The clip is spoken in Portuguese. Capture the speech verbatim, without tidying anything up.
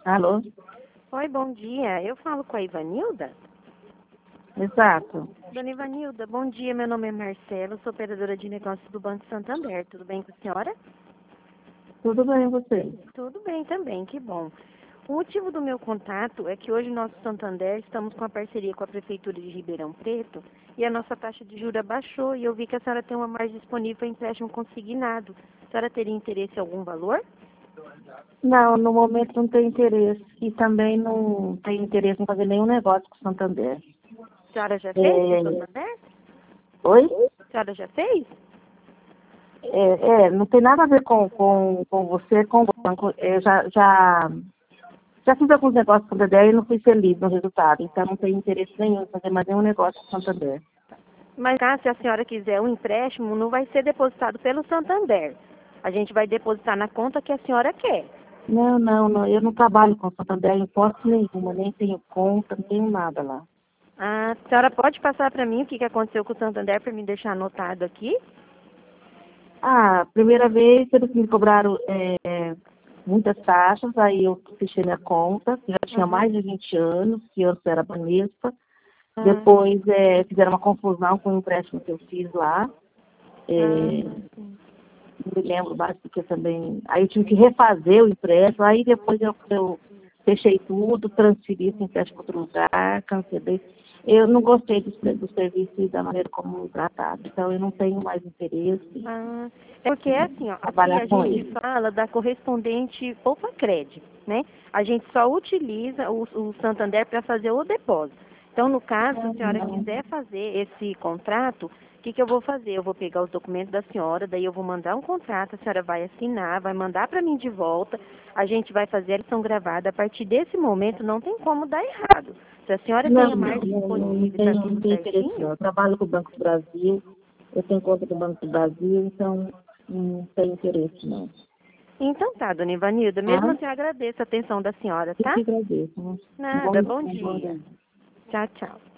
Alô? Oi, bom dia. Eu falo com a Ivanilda? Exato. Dona Ivanilda, bom dia. Meu nome é Marcelo, sou operadora de negócios do Banco Santander. Tudo bem com a senhora? Tudo bem, você? Tudo bem também, que bom. O motivo do meu contato é que hoje nós, Santander, estamos com a parceria com a Prefeitura de Ribeirão Preto e a nossa taxa de juros baixou e eu vi que a senhora tem uma margem disponível para empréstimo consignado. A senhora teria interesse em algum valor? Não, no momento não tem interesse. E também não tem interesse em fazer nenhum negócio com o Santander. A senhora já fez com o É... Santander? Oi? A senhora já fez? É, é, não tem nada a ver com, com, com você, com o banco. Eu já, já, já fiz alguns negócios com o Santander e não fui feliz no resultado. Então não tem interesse nenhum em fazer mais nenhum negócio com o Santander. Mas caso se a senhora quiser um empréstimo, não vai ser depositado pelo Santander. A gente vai depositar na conta que a senhora quer. Não, não, não. Eu não trabalho com o Santander em hipótese nenhuma, nem tenho conta, não tenho nada lá. Ah, a senhora pode passar para mim o que que aconteceu com o Santander para me deixar anotado aqui? Ah, a primeira vez eles me cobraram é, muitas taxas, aí eu fechei minha conta, que já tinha Uhum. mais de vinte anos, que antes era Banespa. Ah, Depois é, fizeram uma confusão com o empréstimo que eu fiz lá. É, ah, sim. não me lembro mais porque também. Aí eu tive que refazer o empréstimo, aí depois eu, eu fechei tudo, transferi esse empréstimo para outro lugar, cancelei. Eu não gostei do, do serviço e da maneira como tratado, então eu não tenho mais interesse Ah, é porque é assim, ó, aqui trabalhar a com gente ele. fala da correspondente Poupa Crédito, né? A gente só utiliza o, o Santander para fazer o depósito. Então, no caso, se a senhora quiser fazer esse contrato, o que, que eu vou fazer? Eu vou pegar os documentos da senhora, daí eu vou mandar um contrato, a senhora vai assinar, vai mandar para mim de volta, a gente vai fazer a lição gravada. A partir desse momento, não tem como dar errado. Se a senhora tem Não, a não, margem não, não, não disponível e está tenho, não tudo tenho interesse não. certinho, Eu trabalho com o Banco do Brasil, eu tenho conta do Banco do Brasil, então não tenho interesse não. então tá, dona Ivanilda, mesmo Tá? assim eu agradeço a atenção da senhora, Eu tá? que agradeço. Né? Um bom, Nada, bom um bom dia. dia. Tchau, tchau.